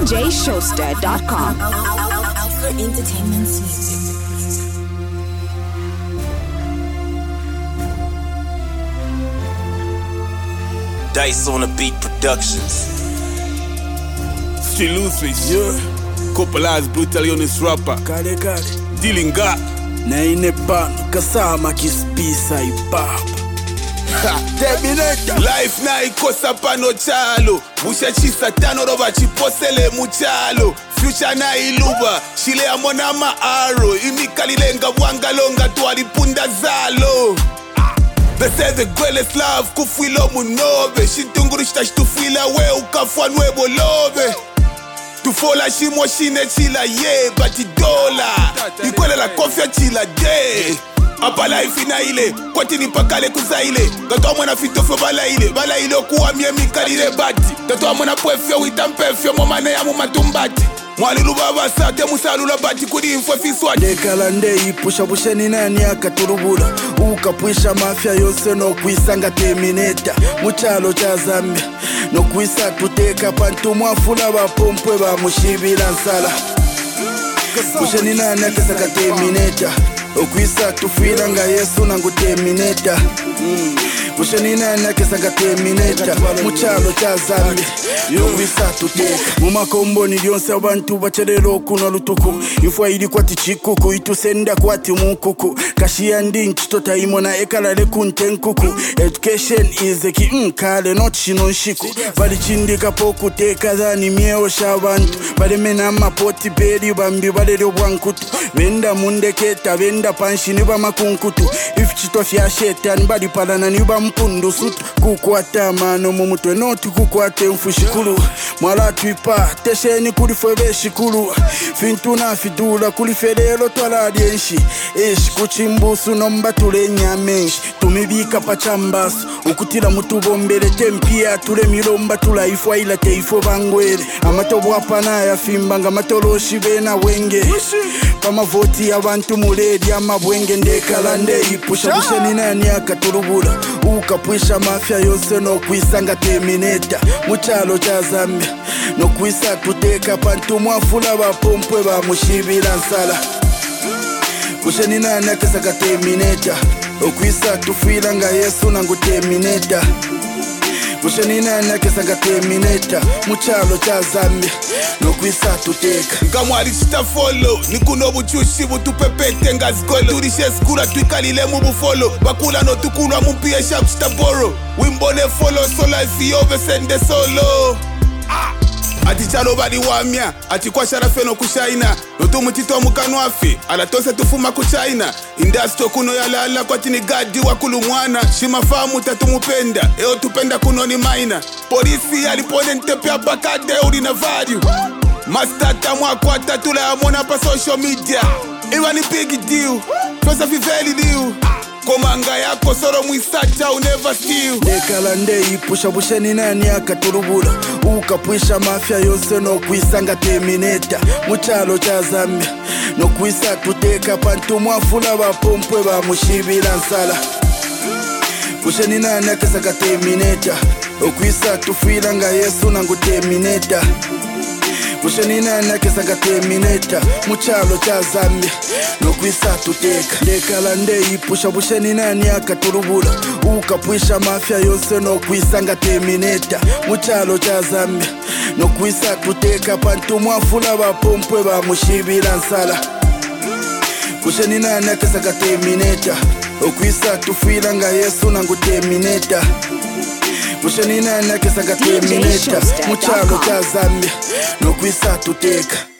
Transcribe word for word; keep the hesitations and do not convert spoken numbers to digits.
d j shoster dot com. Alpha Entertainment's music. Dice on the Beat Productions. Still loose with you. Couple eyes brutally on this rapper. Kale kale. Dealing got. Na ine pano kasama kispisa ibaba. Terminator. Life na ikosa pano chalo. Busha chisa tano roba chiposele muchalo. Future na iluba. Shile amona maaro. Imikalilenga wangalonga tualipunda zalo. They say the greatest love kufwilo munobe. Shintungurishita shitufwila we ukafwa nwebo lobe. Tufola shimo shine chila ye bati dola. Ikwele la kofia chila de. Apa life ina ile kwati ni pakale kuzaile. Gato amona fitofyo bala ile. Bala ile okuwa mie mikalile bati. Gato amona pwefyo witampefyo momane ya mumatumbati. Mwali lubaba sate musalula bati kudi info fiswati. Dekala nde ipusha bushe ni nani akaturubula. Ukapwisha mafia yose no kuisanga Terminator. Muchalo cha Zambia no kuisa tuteka pantu mwafula bapompwe ba mushibila nsala. Bushe ni nani akasaka Terminator. Okuisa tufila nga Yesu nangu Terminator. Bushe ni nani akasaka Terminator. Muchalo cha Zambia no kuisa tuteka. Mumakombo ni lyonse abantu bachelelo kuno lutuku. Info ili kwa tichikuku itusenda kwa timukuku. Kashia ndi nchitota imona ekalale kuntenkuku. Education is the key mkale not shino nshiku. Bali chindika poku teka dhani mieo shabantu. Bali mena mapoti beri bambi bali ryobuankutu. Venda mundeketa venda panshi niba makunkutu. If chitofya shetan bali palana niba mpundu sutu. Kukwata mano mumutwe noti kukwate mfushikulu. Mwala tuipa tesheni kulifwebe shikulu. Fintuna fidula kulifelelo twala dienshi. Eshi kuchimbusu nomba tule nyamenshi. Tumibika pachambasu ukutila mutubombele tempia tule milomba tula ifwa ila teifo bangwele. Amatobo apana ya fimbanga matoloshi bena wenge. Pamavoti ya bantu muledi ya mabwenge ndekala nde ipusha bushe ni nani akaturubula. Ukapwisha mafia yose no kuisanga Terminator. Muchalo cha Zambia no kuisa tuteka pantu mwafula bapompwe ba mushibila nsala. Bushe ni nani akasaka Terminator. Okuisa tufila nga Yesu nangu Terminator. Bushe ni nani akasaka Terminator. Muchalo cha Zambia no kuisa tuteka. Ngamwali chita follow. Nikuno buchushi butupepete nga zgolo. Turishe skura tuikalile mubufolo. Bakula no tukunwa mupie shap chita boro. Wimbone follow so life yove sende solo. Ati chalo badi wamia. Ati kwa sharafe no kushaina. Notu mutito mukanwafi. Ala tose tufuma kuchaina. Indastro kuno ya lala kwa tini gadi wakulu mwana. Shima famu tatu mupenda. Eo tupenda kuno ni maina. Polisi alipone ntepe abakade uri na value. Mastata mwakwa tatula ya mwana pa social media. Iwa ni big deal. Pesa fiveli deal. Komanga yako soro mwisacha u never steal. Dekala nde ipusha bushe ni nani akaturubula. Ukapwisha mafia yose no kuisanga Terminator. Muchalo cha Zambia no kuisa tuteka pantu mwafula bapompwe ba mushibila nsala. Bushe ni nani akasaka Terminator. Okuisa tufila nga Yesu nangu Terminator. Bushe ni nani akasaka Terminator. Muchalo cha Zambia no kuisa tuteka. Dekala nde ipusha bushe ni nani akaturubula. Ukapwisha mafia yose no kuisanga Terminator. Muchalo cha Zambia no kuisa tuteka pantu mwafula bapompwe ba mushibila nsala. Bushe ni nani akasaka Terminator. Okuisa tufila nga Yesu nangu Terminator. Bushe ni nani akasaka Terminator. Muchalo cha Zambia no kuisa tuteka.